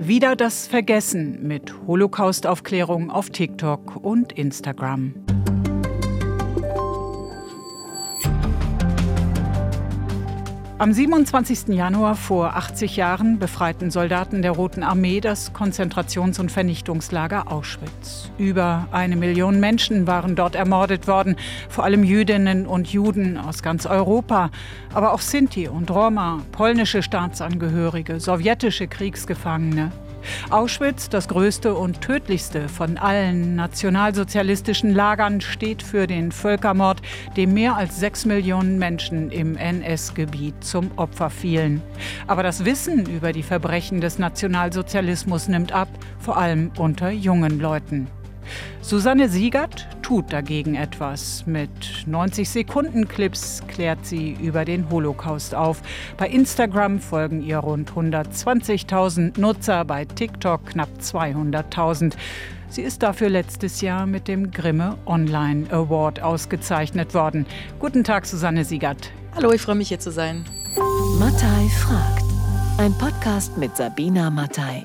Wieder das Vergessen mit Holocaust-Aufklärung auf TikTok und Instagram. Am 27. Januar vor 80 Jahren befreiten Soldaten der Roten Armee das Konzentrations- und Vernichtungslager Auschwitz. Über 1 Million Menschen waren dort ermordet worden, vor allem Jüdinnen und Juden aus ganz Europa, aber auch Sinti und Roma, polnische Staatsangehörige, sowjetische Kriegsgefangene. Auschwitz, das größte und tödlichste von allen nationalsozialistischen Lagern, steht für den Völkermord, dem mehr als 6 Millionen Menschen im NS-Gebiet zum Opfer fielen. Aber das Wissen über die Verbrechen des Nationalsozialismus nimmt ab, vor allem unter jungen Leuten. Susanne Siegert tut dagegen etwas. Mit 90-Sekunden-Clips klärt sie über den Holocaust auf. Bei Instagram folgen ihr rund 120.000 Nutzer, bei TikTok knapp 200.000. Sie ist dafür letztes Jahr mit dem Grimme Online Award ausgezeichnet worden. Guten Tag, Susanne Siegert. Hallo, ich freue mich, hier zu sein. Mattei fragt. Ein Podcast mit Sabina Mattei.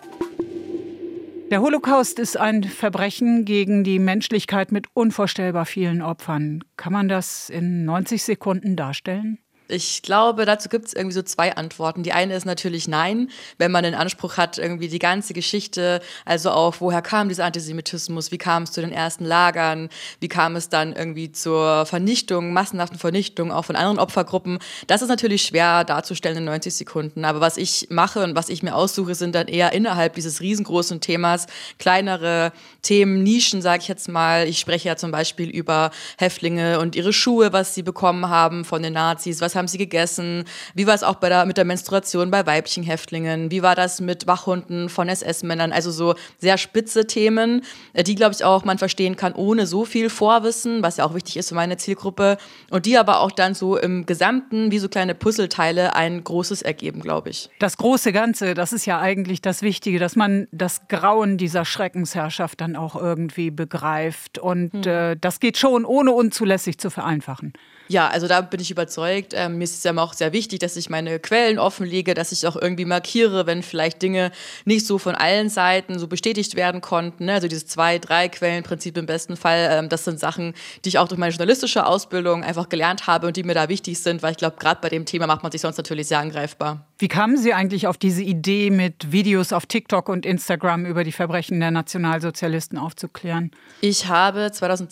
Der Holocaust ist ein Verbrechen gegen die Menschlichkeit mit unvorstellbar vielen Opfern. Kann man das in 90 Sekunden darstellen? Ich glaube, dazu gibt es irgendwie so 2 Antworten. Die eine ist natürlich nein, wenn man den Anspruch hat, irgendwie die ganze Geschichte, also auch woher kam dieser Antisemitismus, wie kam es zu den ersten Lagern, wie kam es dann irgendwie zur Vernichtung, massenhaften Vernichtung auch von anderen Opfergruppen. Das ist natürlich schwer darzustellen in 90 Sekunden. Aber was ich mache und was ich mir aussuche, sind dann eher innerhalb dieses riesengroßen Themas kleinere Themen, Nischen, sage ich jetzt mal. Ich spreche ja zum Beispiel über Häftlinge und ihre Schuhe, was sie bekommen haben von den Nazis, was haben sie gegessen? Wie war es auch mit der Menstruation bei weiblichen Häftlingen? Wie war das mit Wachhunden von SS-Männern? Also so sehr spitze Themen, die, glaube ich, auch man verstehen kann ohne so viel Vorwissen, was ja auch wichtig ist für meine Zielgruppe. Und die aber auch dann so im Gesamten wie so kleine Puzzleteile ein großes ergeben, glaube ich. Das große Ganze, das ist ja eigentlich das Wichtige, dass man das Grauen dieser Schreckensherrschaft dann auch irgendwie begreift. Und das geht schon, ohne unzulässig zu vereinfachen. Ja, also da bin ich überzeugt. Mir ist es ja auch sehr wichtig, dass ich meine Quellen offenlege, dass ich auch irgendwie markiere, wenn vielleicht Dinge nicht so von allen Seiten so bestätigt werden konnten. Ne? Also dieses 2-3 Quellenprinzip im besten Fall. Das sind Sachen, die ich auch durch meine journalistische Ausbildung einfach gelernt habe und die mir da wichtig sind, weil ich glaube, gerade bei dem Thema macht man sich sonst natürlich sehr angreifbar. Wie kamen Sie eigentlich auf diese Idee, mit Videos auf TikTok und Instagram über die Verbrechen der Nationalsozialisten aufzuklären? Ich habe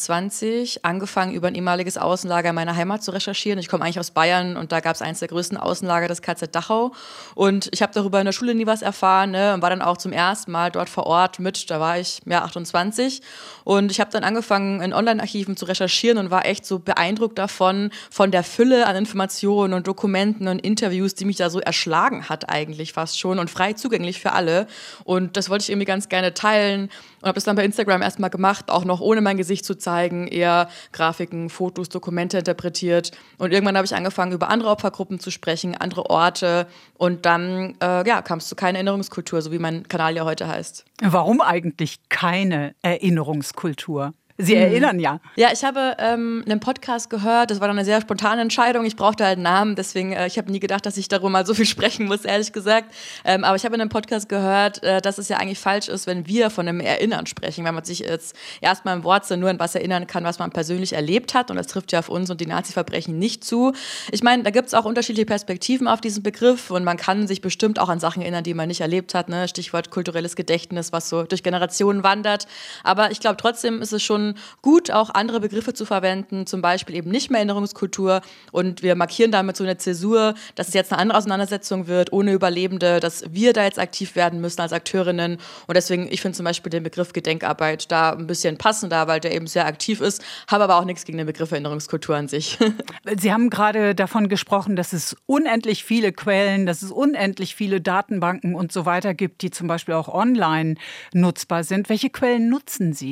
2020 angefangen, über ein ehemaliges Außenlager meiner Heimat zu recherchieren. Ich komme eigentlich aus Bayern und da gab es eines der größten Außenlager, das KZ Dachau. Und ich habe darüber in der Schule nie was erfahren, ne, und war dann auch zum ersten Mal dort vor Ort da war ich 28. Und ich habe dann angefangen, in Online-Archiven zu recherchieren und war echt so beeindruckt davon, von der Fülle an Informationen und Dokumenten und Interviews, die mich da so erschlagen hat eigentlich fast schon und frei zugänglich für alle. Und das wollte ich irgendwie ganz gerne teilen und habe das dann bei Instagram erstmal gemacht, auch noch ohne mein Gesicht zu zeigen, eher Grafiken, Fotos, Dokumente interpretiert. Und irgendwann habe ich angefangen, über andere Opfergruppen zu sprechen, andere Orte. Und dann kam es zu keine Erinnerungskultur, so wie mein Kanal ja heute heißt. Warum eigentlich keine Erinnerungskultur? Sie erinnern ja. Ja, ich habe einen Podcast gehört, das war dann eine sehr spontane Entscheidung, ich brauchte halt einen Namen, deswegen, ich habe nie gedacht, dass ich darüber mal so viel sprechen muss, ehrlich gesagt. Aber ich habe in einem Podcast gehört, dass es ja eigentlich falsch ist, wenn wir von einem Erinnern sprechen, wenn man sich jetzt erstmal im Wortsinn nur an was erinnern kann, was man persönlich erlebt hat, und das trifft ja auf uns und die Nazi-Verbrechen nicht zu. Ich meine, da gibt es auch unterschiedliche Perspektiven auf diesen Begriff und man kann sich bestimmt auch an Sachen erinnern, die man nicht erlebt hat, ne? Stichwort kulturelles Gedächtnis, was so durch Generationen wandert. Aber ich glaube, trotzdem ist es schon gut, auch andere Begriffe zu verwenden, zum Beispiel eben nicht mehr Erinnerungskultur, und wir markieren damit so eine Zäsur, dass es jetzt eine andere Auseinandersetzung wird, ohne Überlebende, dass wir da jetzt aktiv werden müssen als Akteurinnen, und deswegen, ich finde zum Beispiel den Begriff Gedenkarbeit da ein bisschen passender, weil der eben sehr aktiv ist, habe aber auch nichts gegen den Begriff Erinnerungskultur an sich. Sie haben gerade davon gesprochen, dass es unendlich viele Quellen, dass es unendlich viele Datenbanken und so weiter gibt, die zum Beispiel auch online nutzbar sind. Welche Quellen nutzen Sie?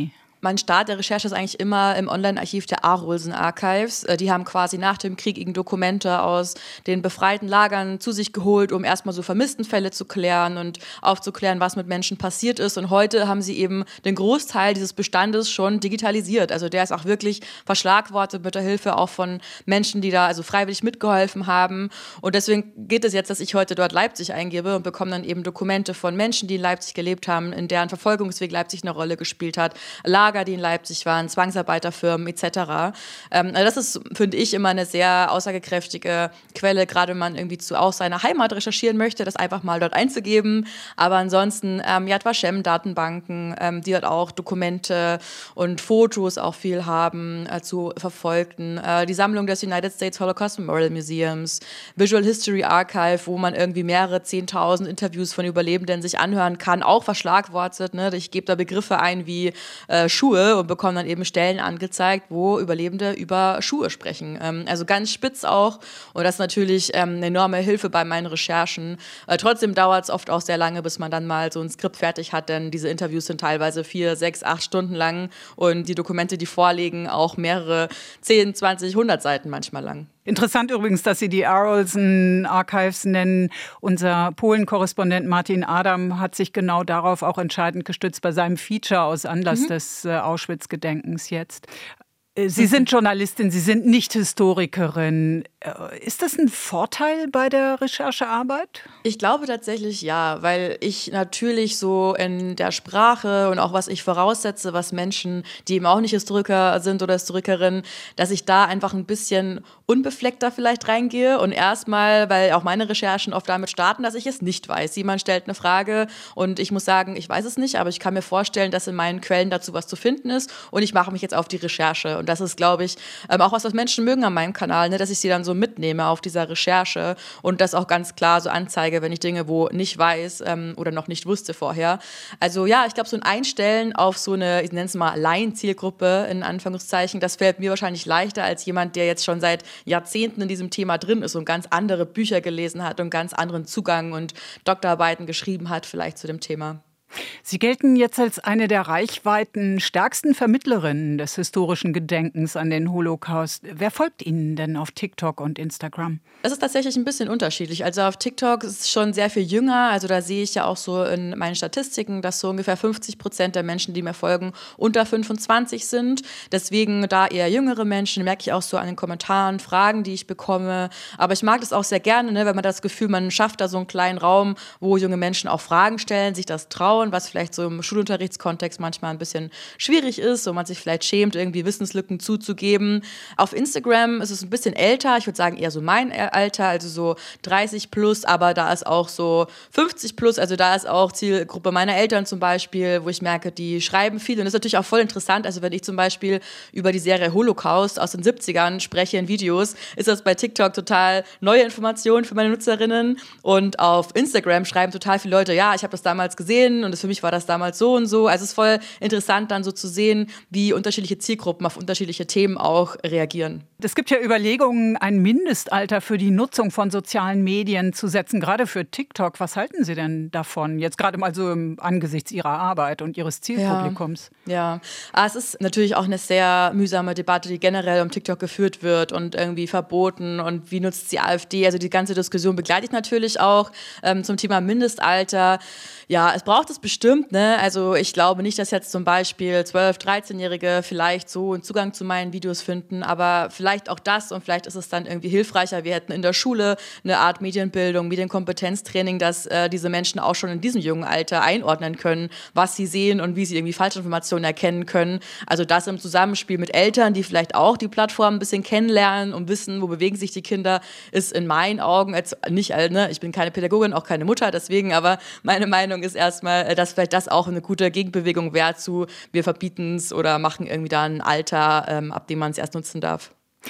Mein Start der Recherche ist eigentlich immer im Online-Archiv der Arolsen Archives. Die haben quasi nach dem Krieg Dokumente aus den befreiten Lagern zu sich geholt, um erstmal so Vermisstenfälle zu klären und aufzuklären, was mit Menschen passiert ist. Und heute haben sie eben den Großteil dieses Bestandes schon digitalisiert. Also der ist auch wirklich verschlagwortet mit der Hilfe auch von Menschen, die da also freiwillig mitgeholfen haben. Und deswegen geht es jetzt, dass ich heute dort Leipzig eingebe und bekomme dann eben Dokumente von Menschen, die in Leipzig gelebt haben, in deren Verfolgungsweg Leipzig eine Rolle gespielt hat, Lager, die in Leipzig waren, Zwangsarbeiterfirmen etc. Also das ist, finde ich, immer eine sehr aussagekräftige Quelle, gerade wenn man irgendwie aus seiner Heimat recherchieren möchte, das einfach mal dort einzugeben. Aber ansonsten Yad Vashem-Datenbanken, die dort auch Dokumente und Fotos auch viel haben zu Verfolgten. Die Sammlung des United States Holocaust Memorial Museums, Visual History Archive, wo man irgendwie mehrere 10.000 Interviews von Überlebenden sich anhören kann, auch verschlagwortet. Ne? Ich gebe da Begriffe ein wie Schuhe und bekomme dann eben Stellen angezeigt, wo Überlebende über Schuhe sprechen. Also ganz spitz auch. Und das ist natürlich eine enorme Hilfe bei meinen Recherchen. Trotzdem dauert es oft auch sehr lange, bis man dann mal so ein Skript fertig hat, denn diese Interviews sind teilweise 4, 6, 8 Stunden lang und die Dokumente, die vorliegen, auch mehrere 10, 20, 100 Seiten manchmal lang. Interessant übrigens, dass Sie die Arolsen Archives nennen. Unser Polen-Korrespondent Martin Adam hat sich genau darauf auch entscheidend gestützt bei seinem Feature aus Anlass des Auschwitz-Gedenkens jetzt. Sie sind Journalistin, Sie sind nicht Historikerin. Ist das ein Vorteil bei der Recherchearbeit? Ich glaube tatsächlich ja, weil ich natürlich so in der Sprache und auch was ich voraussetze, was Menschen, die eben auch nicht Historiker sind oder Historikerinnen, dass ich da einfach ein bisschen unbefleckter vielleicht reingehe und erstmal, weil auch meine Recherchen oft damit starten, dass ich es nicht weiß. Jemand stellt eine Frage und ich muss sagen, ich weiß es nicht, aber ich kann mir vorstellen, dass in meinen Quellen dazu was zu finden ist und ich mache mich jetzt auf die Recherche. Und das ist, glaube ich, auch was Menschen mögen an meinem Kanal, ne, dass ich sie dann so mitnehme auf dieser Recherche und das auch ganz klar so anzeige, wenn ich Dinge wo nicht weiß oder noch nicht wusste vorher. Also ja, ich glaube, so ein Einstellen auf so eine, ich nenne es mal Laienzielgruppe in Anführungszeichen, das fällt mir wahrscheinlich leichter als jemand, der jetzt schon seit Jahrzehnten in diesem Thema drin ist und ganz andere Bücher gelesen hat und ganz anderen Zugang und Doktorarbeiten geschrieben hat vielleicht zu dem Thema. Sie gelten jetzt als eine der reichweitenstärksten Vermittlerinnen des historischen Gedenkens an den Holocaust. Wer folgt Ihnen denn auf TikTok und Instagram? Es ist tatsächlich ein bisschen unterschiedlich. Also auf TikTok ist es schon sehr viel jünger. Also da sehe ich ja auch so in meinen Statistiken, dass so ungefähr 50% der Menschen, die mir folgen, unter 25 sind. Deswegen da eher jüngere Menschen, merke ich auch so an den Kommentaren, Fragen, die ich bekomme. Aber ich mag das auch sehr gerne, ne, wenn man das Gefühl, man schafft da so einen kleinen Raum, wo junge Menschen auch Fragen stellen, sich das trauen, was vielleicht so im Schulunterrichtskontext manchmal ein bisschen schwierig ist, wo man sich vielleicht schämt, irgendwie Wissenslücken zuzugeben. Auf Instagram ist es ein bisschen älter, ich würde sagen eher so mein Alter, also so 30 plus, aber da ist auch so 50 plus, also da ist auch Zielgruppe meiner Eltern zum Beispiel, wo ich merke, die schreiben viel und das ist natürlich auch voll interessant, also wenn ich zum Beispiel über die Serie Holocaust aus den 70ern spreche in Videos, ist das bei TikTok total neue Informationen für meine Nutzerinnen und auf Instagram schreiben total viele Leute, ja, ich habe das damals gesehen und für mich war das damals so und so. Also es ist voll interessant dann so zu sehen, wie unterschiedliche Zielgruppen auf unterschiedliche Themen auch reagieren. Es gibt ja Überlegungen, ein Mindestalter für die Nutzung von sozialen Medien zu setzen, gerade für TikTok. Was halten Sie denn davon? Jetzt gerade mal so angesichts Ihrer Arbeit und Ihres Zielpublikums. Ja. Es ist natürlich auch eine sehr mühsame Debatte, die generell um TikTok geführt wird und irgendwie verboten und wie nutzt die AfD. Also die ganze Diskussion begleite ich natürlich auch zum Thema Mindestalter. Ja, es braucht es bestimmt, ne? Also ich glaube nicht, dass jetzt zum Beispiel 12-, 13-Jährige vielleicht so einen Zugang zu meinen Videos finden, aber vielleicht auch das und vielleicht ist es dann irgendwie hilfreicher. Wir hätten in der Schule eine Art Medienbildung, Medienkompetenztraining, dass diese Menschen auch schon in diesem jungen Alter einordnen können, was sie sehen und wie sie irgendwie Falschinformationen erkennen können. Also das im Zusammenspiel mit Eltern, die vielleicht auch die Plattform ein bisschen kennenlernen und wissen, wo bewegen sich die Kinder, ist in meinen Augen jetzt nicht, ne? Ich bin keine Pädagogin, auch keine Mutter, deswegen, aber meine Meinung ist erstmal, dass vielleicht das auch eine gute Gegenbewegung wäre zu, wir verbieten es oder machen irgendwie da ein Alter, ab dem man es erst nutzen darf.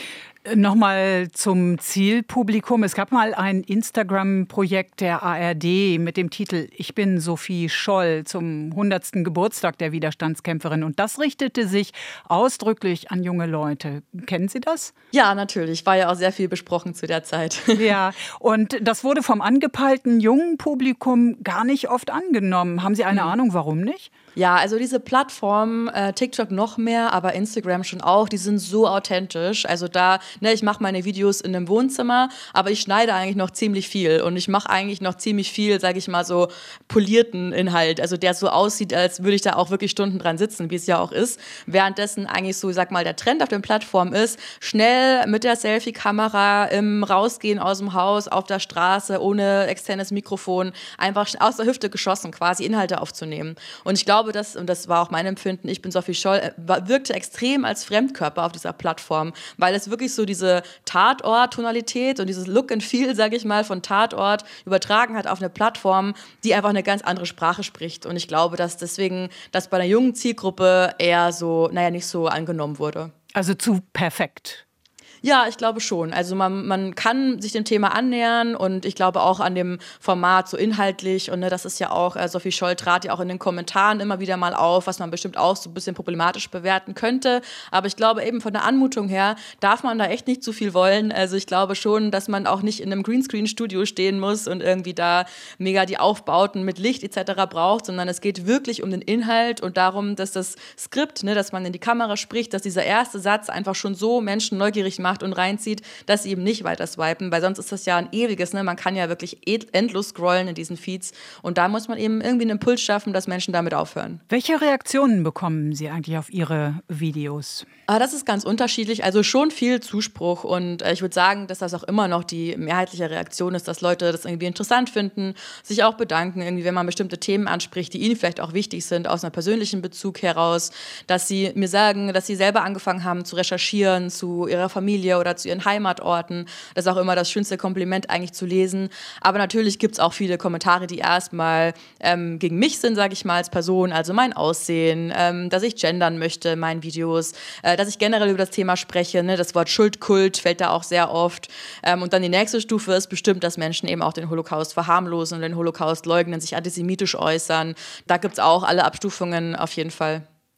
Nochmal zum Zielpublikum. Es gab mal ein Instagram-Projekt der ARD mit dem Titel »Ich bin Sophie Scholl« zum 100. Geburtstag der Widerstandskämpferin. Und das richtete sich ausdrücklich an junge Leute. Kennen Sie das? Ja, natürlich. War ja auch sehr viel besprochen zu der Zeit. Ja, und das wurde vom angepeilten jungen Publikum gar nicht oft angenommen. Haben Sie eine Ahnung, warum nicht? Ja, also diese Plattformen, TikTok noch mehr, aber Instagram schon auch, die sind so authentisch. Also da, ich mache meine Videos in einem Wohnzimmer, aber ich schneide eigentlich noch ziemlich viel und ich mache eigentlich noch ziemlich viel, sage ich mal, so polierten Inhalt, also der so aussieht, als würde ich da auch wirklich Stunden dran sitzen, wie es ja auch ist. Währenddessen eigentlich so, sag mal, der Trend auf den Plattformen ist, schnell mit der Selfie-Kamera im Rausgehen aus dem Haus, auf der Straße, ohne externes Mikrofon, einfach aus der Hüfte geschossen quasi Inhalte aufzunehmen. Und ich glaube, und das war auch mein Empfinden, ich bin Sophie Scholl, wirkte extrem als Fremdkörper auf dieser Plattform, weil es wirklich so diese Tatort-Tonalität und dieses Look and Feel, sage ich mal, von Tatort übertragen hat auf eine Plattform, die einfach eine ganz andere Sprache spricht. Und ich glaube, dass deswegen das bei einer jungen Zielgruppe eher so, nicht so angenommen wurde. Also zu perfekt. Ja, ich glaube schon. Also man kann sich dem Thema annähern und ich glaube auch an dem Format so inhaltlich und das ist ja auch, Sophie Scholl trat ja auch in den Kommentaren immer wieder mal auf, was man bestimmt auch so ein bisschen problematisch bewerten könnte. Aber ich glaube eben von der Anmutung her darf man da echt nicht zu viel wollen. Also ich glaube schon, dass man auch nicht in einem Greenscreen-Studio stehen muss und irgendwie da mega die Aufbauten mit Licht etc. braucht, sondern es geht wirklich um den Inhalt und darum, dass das Skript, dass man in die Kamera spricht, dass dieser erste Satz einfach schon so Menschen neugierig macht und reinzieht, dass sie eben nicht weiter swipen, weil sonst ist das ja ein ewiges, man kann ja wirklich endlos scrollen in diesen Feeds und da muss man eben irgendwie einen Impuls schaffen, dass Menschen damit aufhören. Welche Reaktionen bekommen Sie eigentlich auf Ihre Videos? Das ist ganz unterschiedlich, also schon viel Zuspruch und ich würde sagen, dass das auch immer noch die mehrheitliche Reaktion ist, dass Leute das irgendwie interessant finden, sich auch bedanken, irgendwie, wenn man bestimmte Themen anspricht, die ihnen vielleicht auch wichtig sind, aus einem persönlichen Bezug heraus, dass sie mir sagen, dass sie selber angefangen haben zu recherchieren zu ihrer Familie oder zu ihren Heimatorten. Das ist auch immer das schönste Kompliment eigentlich zu lesen. Aber natürlich gibt es auch viele Kommentare, die erstmal gegen mich sind, sage ich mal, als Person, also mein Aussehen, dass ich gendern möchte in meinen Videos, dass ich generell über das Thema spreche. Das Wort Schuldkult fällt da auch sehr oft. Und dann die nächste Stufe ist bestimmt, dass Menschen eben auch den Holocaust verharmlosen und den Holocaust leugnen, sich antisemitisch äußern. Da gibt es auch alle Abstufungen auf jeden Fall.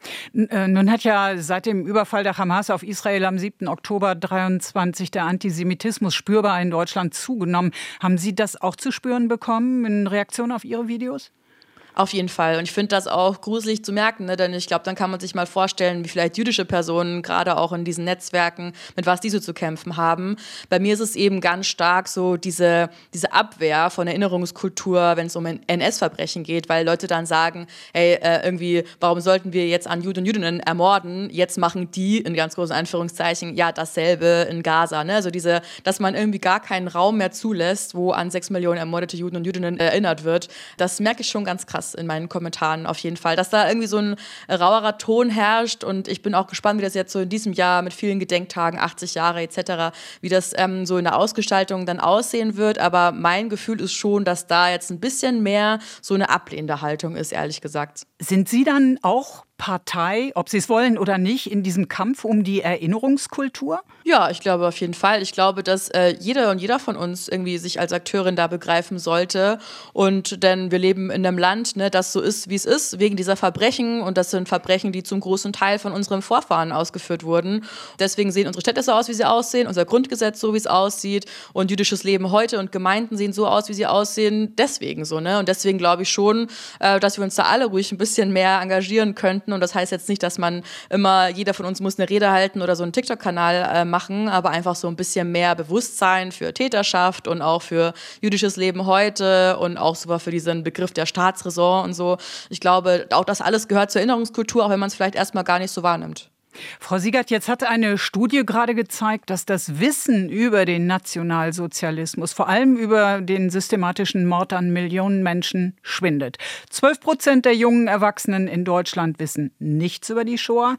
Nun hat ja seit dem Überfall der Hamas auf Israel am 7. Oktober 2023 der Antisemitismus spürbar in Deutschland zugenommen. Haben Sie das auch zu spüren bekommen in Reaktion auf Ihre Videos? Auf jeden Fall. Und ich finde das auch gruselig zu merken, denn ich glaube, dann kann man sich mal vorstellen, wie vielleicht jüdische Personen, gerade auch in diesen Netzwerken, mit was die so zu kämpfen haben. Bei mir ist es eben ganz stark so diese Abwehr von Erinnerungskultur, wenn es um NS-Verbrechen geht, weil Leute dann sagen, hey, irgendwie, warum sollten wir jetzt an Juden und Jüdinnen ermorden? Jetzt machen die, in ganz großen Anführungszeichen, ja dasselbe in Gaza. Also dass man irgendwie gar keinen Raum mehr zulässt, wo an 6 Millionen ermordete Juden und Jüdinnen erinnert wird. Das merke ich schon ganz krass in meinen Kommentaren auf jeden Fall, dass da irgendwie so ein rauerer Ton herrscht und ich bin auch gespannt, wie das jetzt so in diesem Jahr mit vielen Gedenktagen, 80 Jahre etc., wie das so in der Ausgestaltung dann aussehen wird, aber mein Gefühl ist schon, dass da jetzt ein bisschen mehr so eine ablehnende Haltung ist, ehrlich gesagt. Sind Sie dann auch Partei, ob Sie es wollen oder nicht, in diesem Kampf um die Erinnerungskultur? Ja, ich glaube auf jeden Fall. Ich glaube, dass jeder und jeder von uns irgendwie sich als Akteurin da begreifen sollte. Und denn wir leben in einem Land, das so ist, wie es ist, wegen dieser Verbrechen. Und das sind Verbrechen, die zum großen Teil von unseren Vorfahren ausgeführt wurden. Deswegen sehen unsere Städte so aus, wie sie aussehen, unser Grundgesetz so, wie es aussieht. Und jüdisches Leben heute und Gemeinden sehen so aus, wie sie aussehen. Deswegen so, Und deswegen glaube ich schon, dass wir uns da alle ruhig ein bisschen mehr engagieren könnten. Und das heißt jetzt nicht, dass jeder von uns muss eine Rede halten oder so einen TikTok-Kanal machen, aber einfach so ein bisschen mehr Bewusstsein für Täterschaft und auch für jüdisches Leben heute und auch sogar für diesen Begriff der Staatsräson und so. Ich glaube, auch das alles gehört zur Erinnerungskultur, auch wenn man es vielleicht erstmal gar nicht so wahrnimmt. Frau Siegert, jetzt hat eine Studie gerade gezeigt, dass das Wissen über den Nationalsozialismus, vor allem über den systematischen Mord an Millionen Menschen, schwindet. 12% der jungen Erwachsenen in Deutschland wissen nichts über die Shoah.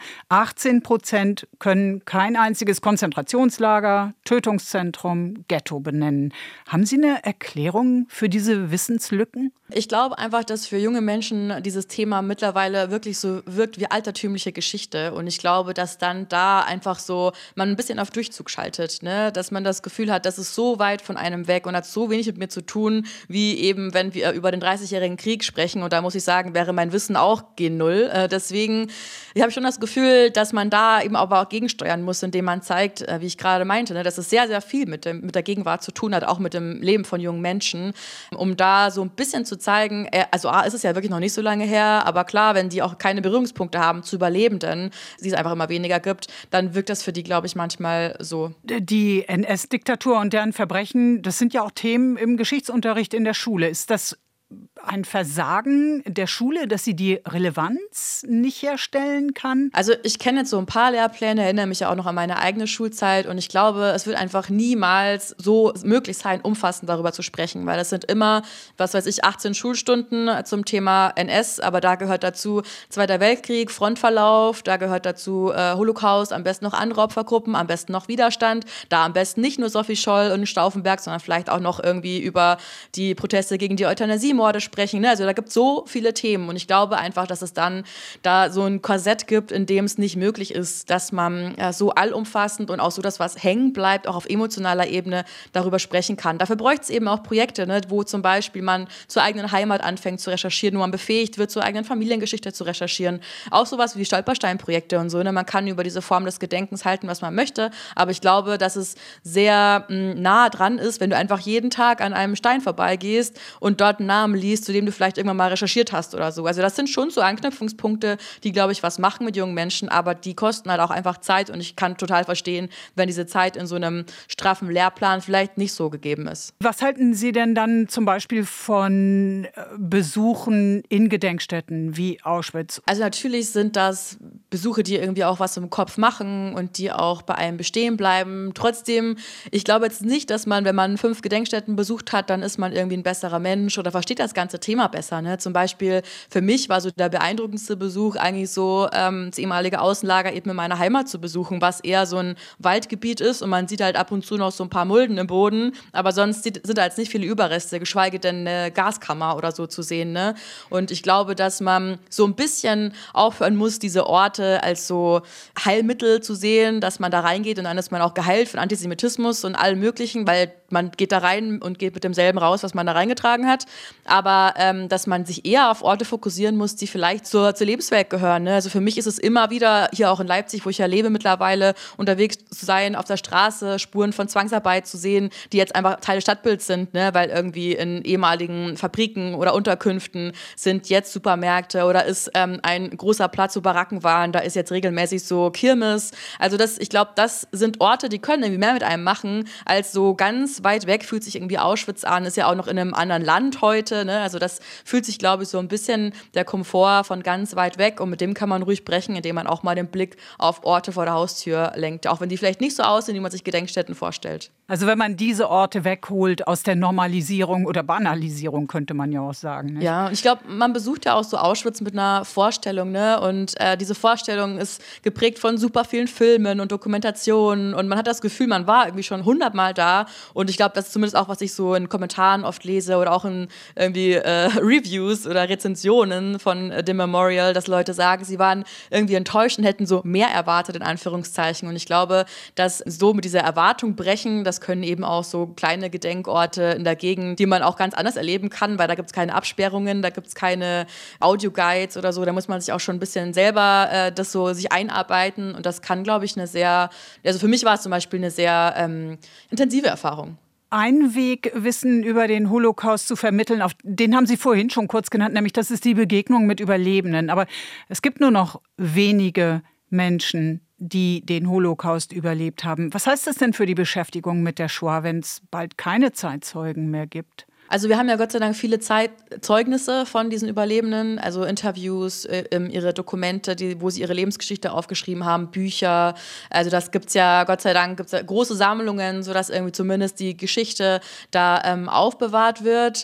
18% können kein einziges Konzentrationslager, Tötungszentrum, Ghetto benennen. Haben Sie eine Erklärung für diese Wissenslücken? Ich glaube einfach, dass für junge Menschen dieses Thema mittlerweile wirklich so wirkt wie altertümliche Geschichte. Und ich glaube, dass dann da einfach so man ein bisschen auf Durchzug schaltet, ne? Dass man das Gefühl hat, das ist so weit von einem weg und hat so wenig mit mir zu tun, wie eben, wenn wir über den 30-jährigen Krieg sprechen. Und da muss ich sagen, wäre mein Wissen auch G0. Deswegen habe ich schon das Gefühl, dass man da eben aber auch gegensteuern muss, indem man zeigt, wie ich gerade meinte, ne, dass es sehr, sehr viel mit der Gegenwart zu tun hat, auch mit dem Leben von jungen Menschen, um da so ein bisschen zu zeigen, also ist es ja wirklich noch nicht so lange her, aber klar, wenn die auch keine Berührungspunkte haben zu Überlebenden, die es einfach immer weniger gibt, dann wirkt das für die, glaube ich, manchmal so. Die NS-Diktatur und deren Verbrechen, das sind ja auch Themen im Geschichtsunterricht in der Schule. Ist das ein Versagen der Schule, dass sie die Relevanz nicht herstellen kann? Also ich kenne jetzt so ein paar Lehrpläne, erinnere mich ja auch noch an meine eigene Schulzeit und ich glaube, es wird einfach niemals so möglich sein, umfassend darüber zu sprechen, weil das sind immer, 18 Schulstunden zum Thema NS, aber da gehört dazu Zweiter Weltkrieg, Frontverlauf, da gehört dazu Holocaust, am besten noch andere Opfergruppen, am besten noch Widerstand, da am besten nicht nur Sophie Scholl und Stauffenberg, sondern vielleicht auch noch irgendwie über die Proteste gegen die Euthanasiemorde sprechen. Ne? Also da gibt es so viele Themen und ich glaube einfach, dass es dann da so ein Korsett gibt, in dem es nicht möglich ist, dass man so allumfassend und auch so das, was hängen bleibt, auch auf emotionaler Ebene darüber sprechen kann. Dafür bräuchte es eben auch Projekte, ne? Wo zum Beispiel man zur eigenen Heimat anfängt zu recherchieren, wo man befähigt wird, zur eigenen Familiengeschichte zu recherchieren. Auch sowas wie die Stolperstein-Projekte und so. Ne? Man kann über diese Form des Gedenkens halten, was man möchte, aber ich glaube, dass es sehr nah dran ist, wenn du einfach jeden Tag an einem Stein vorbeigehst und dort einen Namen liest, zu dem du vielleicht irgendwann mal recherchiert hast oder so. Also das sind schon so Anknüpfungspunkte, die, glaube ich, was machen mit jungen Menschen, aber die kosten halt auch einfach Zeit und ich kann total verstehen, wenn diese Zeit in so einem straffen Lehrplan vielleicht nicht so gegeben ist. Was halten Sie denn dann zum Beispiel von Besuchen in Gedenkstätten wie Auschwitz? Also natürlich sind das Besuche, die irgendwie auch was im Kopf machen und die auch bei einem bestehen bleiben. Trotzdem, ich glaube jetzt nicht, dass man, wenn man 5 Gedenkstätten besucht hat, dann ist man irgendwie ein besserer Mensch oder versteht das ganze Thema besser. Ne? Zum Beispiel für mich war so der beeindruckendste Besuch eigentlich so, das ehemalige Außenlager eben in meiner Heimat zu besuchen, was eher so ein Waldgebiet ist und man sieht halt ab und zu noch so ein paar Mulden im Boden, aber sonst sind da jetzt nicht viele Überreste, geschweige denn eine Gaskammer oder so zu sehen. Ne? Und ich glaube, dass man so ein bisschen aufhören muss, diese Orte als so Heilmittel zu sehen, dass man da reingeht und dann ist man auch geheilt von Antisemitismus und allem Möglichen, weil man geht da rein und geht mit demselben raus, was man da reingetragen hat. Aber dass man sich eher auf Orte fokussieren muss, die vielleicht zur Lebenswelt gehören. Ne? Also für mich ist es immer wieder, hier auch in Leipzig, wo ich ja lebe mittlerweile, unterwegs zu sein, auf der Straße Spuren von Zwangsarbeit zu sehen, die jetzt einfach Teil des Stadtbilds sind, ne? Weil irgendwie in ehemaligen Fabriken oder Unterkünften sind jetzt Supermärkte oder ist ein großer Platz, wo Baracken waren, da ist jetzt regelmäßig so Kirmes. Also ich glaube, das sind Orte, die können irgendwie mehr mit einem machen, als so ganz weit weg fühlt sich irgendwie Auschwitz an, ist ja auch noch in einem anderen Land heute, ne? Also das fühlt sich, glaube ich, so ein bisschen der Komfort von ganz weit weg und mit dem kann man ruhig brechen, indem man auch mal den Blick auf Orte vor der Haustür lenkt, auch wenn die vielleicht nicht so aussehen, wie man sich Gedenkstätten vorstellt. Also wenn man diese Orte wegholt aus der Normalisierung oder Banalisierung, könnte man ja auch sagen. Nicht? Ja, und ich glaube, man besucht ja auch so Auschwitz mit einer Vorstellung, ne? Und diese Vorstellung ist geprägt von super vielen Filmen und Dokumentationen und man hat das Gefühl, man war irgendwie schon 100-mal da und ich glaube, das ist zumindest auch, was ich so in Kommentaren oft lese oder auch in irgendwie Reviews oder Rezensionen von The Memorial, dass Leute sagen, sie waren irgendwie enttäuscht und hätten so mehr erwartet, in Anführungszeichen. Und ich glaube, dass so mit dieser Erwartung brechen, das können eben auch so kleine Gedenkorte in der Gegend, die man auch ganz anders erleben kann, weil da gibt es keine Absperrungen, da gibt es keine Audioguides oder so, da muss man sich auch schon ein bisschen selber das so sich einarbeiten und das kann, glaube ich, also für mich war es zum Beispiel eine sehr intensive Erfahrung. Ein Weg, Wissen über den Holocaust zu vermitteln, den haben Sie vorhin schon kurz genannt, nämlich das ist die Begegnung mit Überlebenden. Aber es gibt nur noch wenige Menschen, die den Holocaust überlebt haben. Was heißt das denn für die Beschäftigung mit der Shoah, wenn es bald keine Zeitzeugen mehr gibt? Also wir haben ja Gott sei Dank viele Zeugnisse von diesen Überlebenden, also Interviews, ihre Dokumente, wo sie ihre Lebensgeschichte aufgeschrieben haben, Bücher. Also das gibt's ja, Gott sei Dank gibt's ja große Sammlungen, sodass irgendwie zumindest die Geschichte da aufbewahrt wird.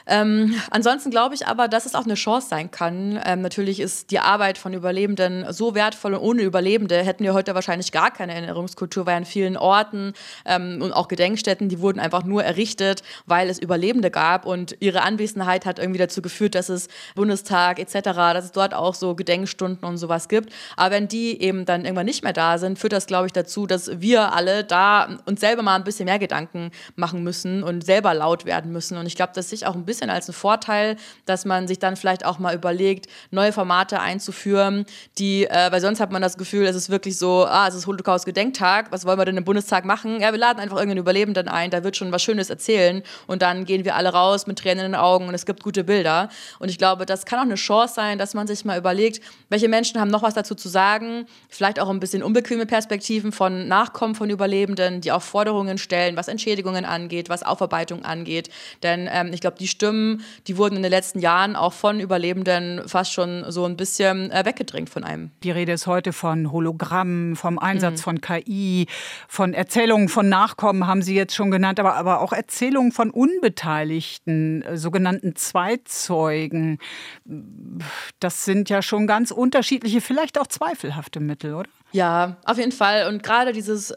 Ansonsten glaube ich aber, dass es auch eine Chance sein kann. Natürlich ist die Arbeit von Überlebenden so wertvoll und ohne Überlebende hätten wir heute wahrscheinlich gar keine Erinnerungskultur, weil an vielen Orten und auch Gedenkstätten, die wurden einfach nur errichtet, weil es Überlebende viele gab und ihre Anwesenheit hat irgendwie dazu geführt, dass es Bundestag etc., dass es dort auch so Gedenkstunden und sowas gibt. Aber wenn die eben dann irgendwann nicht mehr da sind, führt das, glaube ich, dazu, dass wir alle da uns selber mal ein bisschen mehr Gedanken machen müssen und selber laut werden müssen. Und ich glaube, das sehe ich auch ein bisschen als einen Vorteil, dass man sich dann vielleicht auch mal überlegt, neue Formate einzuführen, weil sonst hat man das Gefühl, es ist wirklich so, es ist Holocaust-Gedenktag, was wollen wir denn im Bundestag machen? Ja, wir laden einfach irgendeinen Überlebenden ein, der wird schon was Schönes erzählen und dann gehen wir alle raus mit Tränen in den Augen und es gibt gute Bilder. Und ich glaube, das kann auch eine Chance sein, dass man sich mal überlegt, welche Menschen haben noch was dazu zu sagen, vielleicht auch ein bisschen unbequeme Perspektiven von Nachkommen von Überlebenden, die auch Forderungen stellen, was Entschädigungen angeht, was Aufarbeitung angeht. Denn ich glaube, die Stimmen, die wurden in den letzten Jahren auch von Überlebenden fast schon so ein bisschen weggedrängt von einem. Die Rede ist heute von Hologrammen, vom Einsatz von KI, von Erzählungen von Nachkommen haben Sie jetzt schon genannt, aber auch Erzählungen von Unbeteiligten, sogenannten Zeitzeugen. Das sind ja schon ganz unterschiedliche, vielleicht auch zweifelhafte Mittel, oder? Ja, auf jeden Fall. Und gerade dieses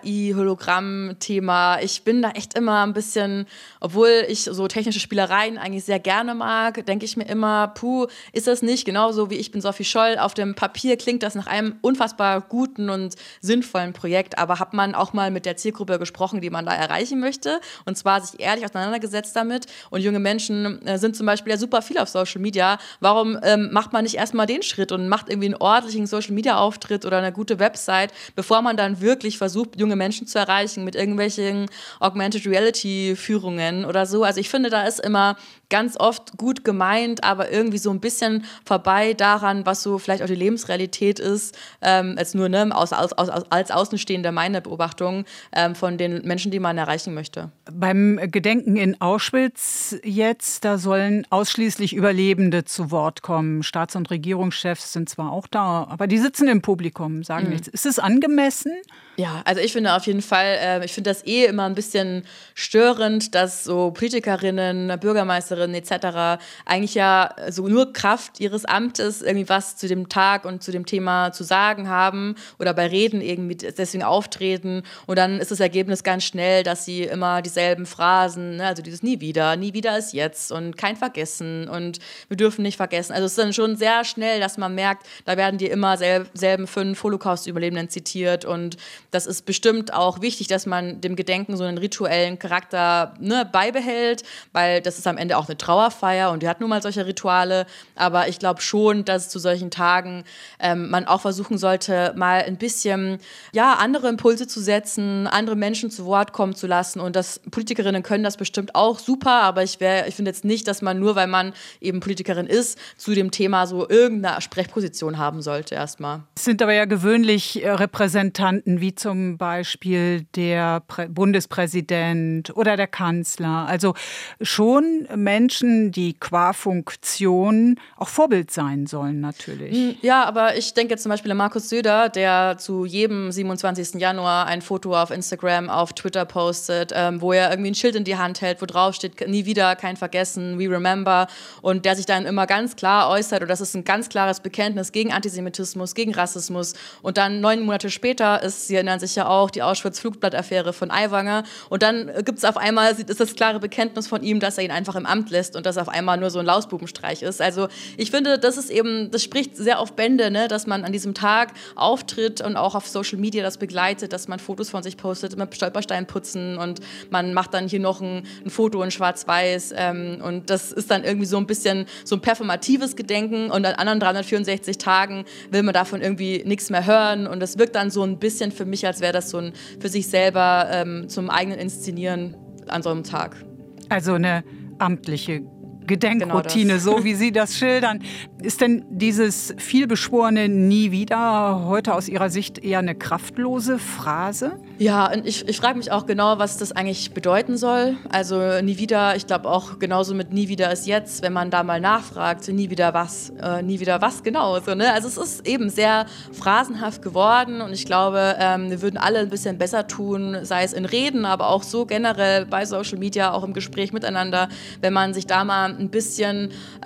KI-Hologramm-Thema, ich bin da echt immer ein bisschen, obwohl ich so technische Spielereien eigentlich sehr gerne mag, denke ich mir immer, ist das nicht genauso wie Ich bin Sophie Scholl? Auf dem Papier klingt das nach einem unfassbar guten und sinnvollen Projekt, aber hat man auch mal mit der Zielgruppe gesprochen, die man da erreichen möchte, und zwar sich ehrlich auseinandergesetzt damit. Und junge Menschen sind zum Beispiel ja super viel auf Social Media. Warum macht man nicht erstmal den Schritt und macht irgendwie einen ordentlichen Social-Media-Auftritt oder eine gute Website, bevor man dann wirklich versucht, junge Menschen zu erreichen mit irgendwelchen Augmented Reality-Führungen oder so. Also ich finde, da ist immer ganz oft gut gemeint, aber irgendwie so ein bisschen vorbei daran, was so vielleicht auch die Lebensrealität ist, als nur als Außenstehender meine Beobachtung von den Menschen, die man erreichen möchte. Beim Gedenken in Auschwitz jetzt, da sollen ausschließlich Überlebende zu Wort kommen. Staats- und Regierungschefs sind zwar auch da, aber die sitzen im Publikum, sagen nichts. Ist es angemessen? Ja, also ich finde auf jeden Fall, ich finde das immer ein bisschen störend, dass so Politikerinnen, Bürgermeisterinnen etc. eigentlich ja so nur Kraft ihres Amtes irgendwie was zu dem Tag und zu dem Thema zu sagen haben oder bei Reden irgendwie deswegen auftreten und dann ist das Ergebnis ganz schnell, dass sie immer dieselben Phrasen, ne, also dieses nie wieder ist jetzt und kein Vergessen und wir dürfen nicht vergessen. Also es ist dann schon sehr schnell, dass man merkt, da werden die immer selben 5 Holocaust-Überlebenden zitiert und das ist bestimmt auch wichtig, dass man dem Gedenken so einen rituellen Charakter beibehält, weil das ist am Ende auch eine Trauerfeier und die hat nun mal solche Rituale. Aber ich glaube schon, dass zu solchen Tagen man auch versuchen sollte, mal ein bisschen andere Impulse zu setzen, andere Menschen zu Wort kommen zu lassen. Und Politikerinnen können das bestimmt auch super, aber ich finde jetzt nicht, dass man nur, weil man eben Politikerin ist, zu dem Thema so irgendeine Sprechposition haben sollte erstmal. Es sind aber ja gewöhnlich Repräsentanten wie zum Beispiel der Bundespräsident oder der Kanzler. Also schon Menschen, die qua Funktion auch Vorbild sein sollen natürlich. Ja, aber ich denke jetzt zum Beispiel an Markus Söder, der zu jedem 27. Januar ein Foto auf Instagram, auf Twitter postet, wo er irgendwie ein Schild in die Hand hält, wo drauf steht, nie wieder, kein Vergessen, we remember. Und der sich dann immer ganz klar äußert, und das ist ein ganz klares Bekenntnis gegen Antisemitismus, gegen Rassismus. Und dann 9 Monate später Sie erinnern sich ja auch, die Auschwitz-Flugblattaffäre von Aiwanger. Und dann gibt es auf einmal, ist das klare Bekenntnis von ihm, dass er ihn einfach im Amt lässt und dass auf einmal nur so ein Lausbubenstreich ist. Also ich finde, das spricht sehr auf Bände, ne, dass man an diesem Tag auftritt und auch auf Social Media das begleitet, dass man Fotos von sich postet mit Stolpersteinputzen und man macht dann hier noch ein Foto in Schwarz-Weiß. Und das ist dann irgendwie so ein bisschen so ein performatives Gedenken und an anderen 364 Tagen will man davon irgendwie nichts mehr hören und das wirkt dann so ein bisschen für mich, als wäre das so ein für sich selber zum eigenen Inszenieren an so einem Tag. Also eine amtliche Gedenkroutine, genau so wie Sie das schildern. Ist denn dieses vielbeschworene Nie wieder heute aus Ihrer Sicht eher eine kraftlose Phrase? Ja, und ich frage mich auch genau, was das eigentlich bedeuten soll. Also nie wieder, ich glaube auch genauso mit nie wieder ist jetzt, wenn man da mal nachfragt, nie wieder was genau. So, ne? Also es ist eben sehr phrasenhaft geworden und ich glaube, wir würden alle ein bisschen besser tun, sei es in Reden, aber auch so generell bei Social Media, auch im Gespräch miteinander, wenn man sich da mal ein bisschen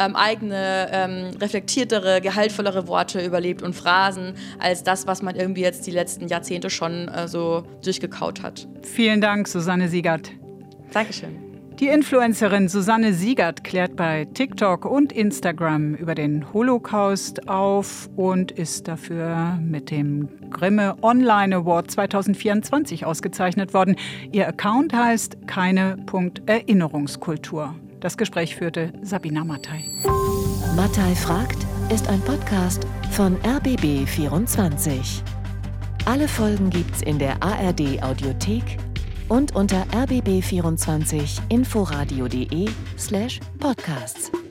eigene, reflektiertere, gehaltvollere Worte überlegt und Phrasen, als das, was man irgendwie jetzt die letzten Jahrzehnte schon so durchgekaut hat. Vielen Dank, Susanne Siegert. Dankeschön. Die Influencerin Susanne Siegert klärt bei TikTok und Instagram über den Holocaust auf und ist dafür mit dem Grimme Online Award 2024 ausgezeichnet worden. Ihr Account heißt keine.erinnerungskultur. Das Gespräch führte Sabina Mattei. Mattei fragt ist ein Podcast von RBB24. Alle Folgen gibt's in der ARD Audiothek und unter rbb24inforadio.de/podcasts.